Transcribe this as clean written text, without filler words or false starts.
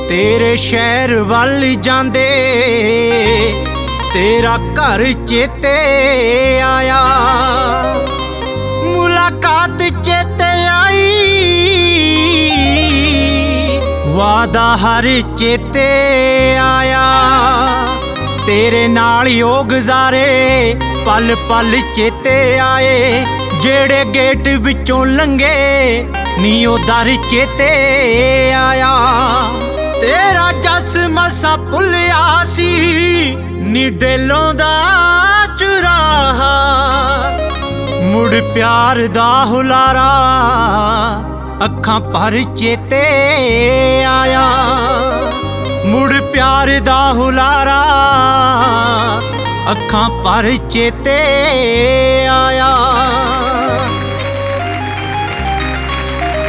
तेरे शहर वल जांदे तेरा घर चेते आया, मुलाकात चेते आई, वादा हर चेते आया। तेरे नाल ओ गुजारे पल पल चेते आए, जेड़े गेट विचों लंघे नी ओ दर चेते आया। तेरा जस मसा भुलिया सी नी डेलों दा चुराहा, मुड़ प्यार दा हुलारा अखां पर चेते आया, मुड़ प्यार दा हुलारा अखां पर चेते आया।